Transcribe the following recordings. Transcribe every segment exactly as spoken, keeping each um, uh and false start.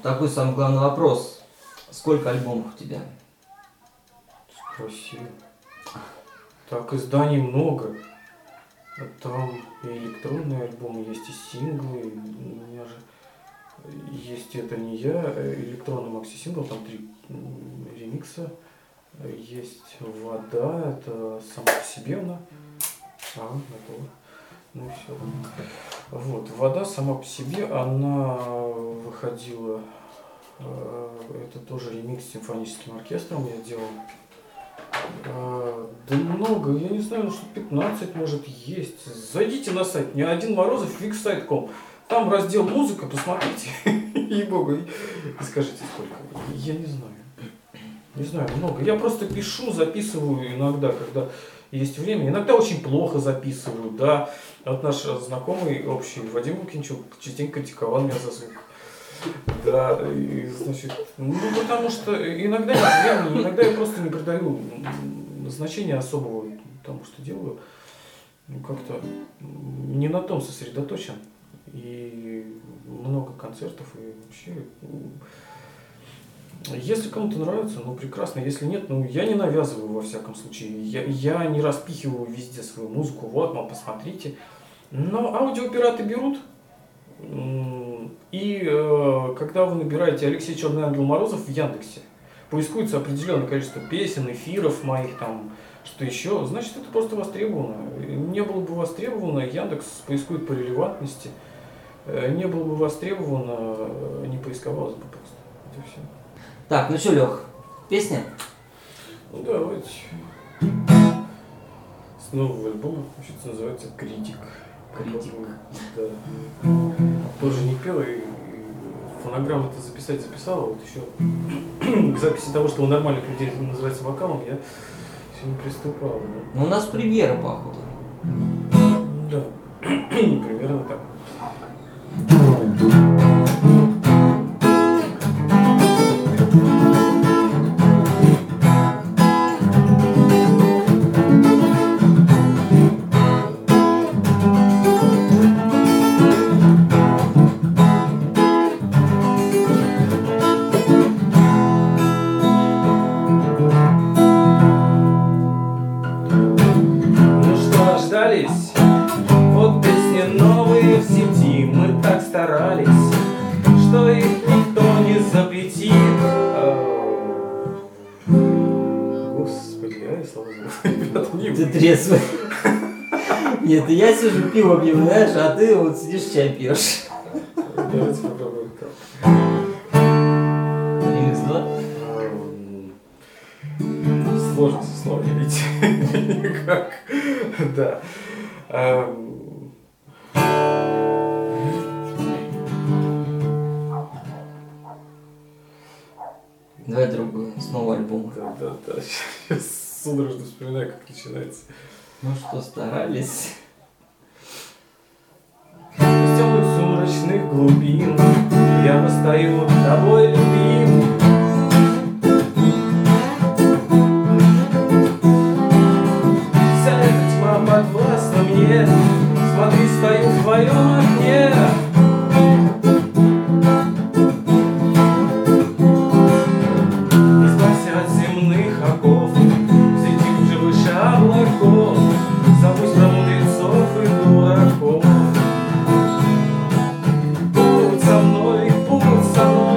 такой самый главный вопрос. Сколько альбомов у тебя? Спроси. Так, изданий много. Там и электронные альбомы, есть и синглы. У меня же есть «Это не я», электронный макси-сингл, там три ремикса. Есть «Вода», это сама по себе она. А, готово. Ну и все. Вот, «Вода» сама по себе, она выходила, это тоже ремикс с симфоническим оркестром я делал. Да много, я не знаю, ну что пятнадцать может есть. Зайдите на сайт не один Морозов фиксайт точка ком. Там раздел музыка, посмотрите, ей-богу, и скажите сколько. Я не знаю. Не знаю, много. Я просто пишу, записываю иногда, когда есть время. Иногда очень плохо записываю, да. Вот наш знакомый общий Вадим Лукинчук частенько критиковал меня за звук. Да, и, значит, ну потому что иногда нет времени, иногда я просто не придаю значения особого тому, что делаю. Ну как-то не на том сосредоточен. И много концертов, и вообще... Если кому-то нравится, ну прекрасно. Если нет, ну я не навязываю во всяком случае. Я, я не распихиваю везде свою музыку. Вот, мол, посмотрите. Но аудиопираты берут. И э, когда вы набираете Алексей Черный Ангел Морозов в Яндексе, поискуется определенное количество песен, эфиров моих, там, что еще, значит это просто востребовано. Не было бы востребовано, Яндекс поискует по релевантности. Не было бы востребовано, не поисковалось бы просто. Это все. Так, ну что, Лех, песня? Ну давайте. С нового альбома, вообще-то называется «Критик». Критик. Да. Тоже не пел, и фонограмму это записать записала, вот еще к записи того, что у нормальных людей называется вокалом, я еще не приступал. Да. Ну у нас премьера, походу. Да, примерно так. Вот песни новые в сети, мы так старались, что их никто не запретит. Господи, а я слава богу, Ты трезвый. Нет, я сижу, пиво пью, знаешь, а ты вот сидишь, чай пьешь. Давайте попробуем так. Ремикс два? Сложно со словами видите. Никак. Да. Давай другую, с нового альбома. Да, да, да. Сейчас судорожно вспоминаю, как начинается. Ну что, старались. Из темных сумрачных глубин я восстаю тобой любим. Вся эта тьма подвластна мне. Смотри, стою в твоем окне. Избавься от земных оков, взлети уже выше облаков. Забудь про мудрецов и дураков. Будь со мной, будь со мной.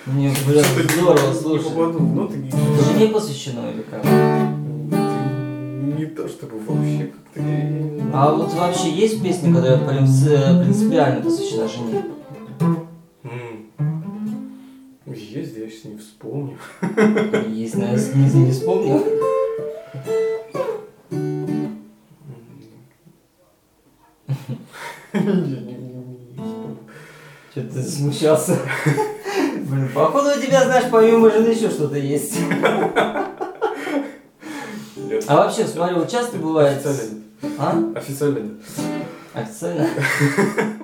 Мне, блин, Что-то здорово, не слушай. попаду в ноты. Жене посвящено или как? Не то чтобы вообще как-то. я- А вот вообще есть песня, которая принци- принципиально посвящена жене? М. Есть, я сейчас не вспомню. Есть, наверное, не, не вспомнил. Я не- не- не- не вспомню. Что ты смущался? Блин, походу у тебя, знаешь, помимо жены еще что-то есть. Нет. А вообще, смотри, вот часто бывает... Официально нет. А? Официально нет. Официально?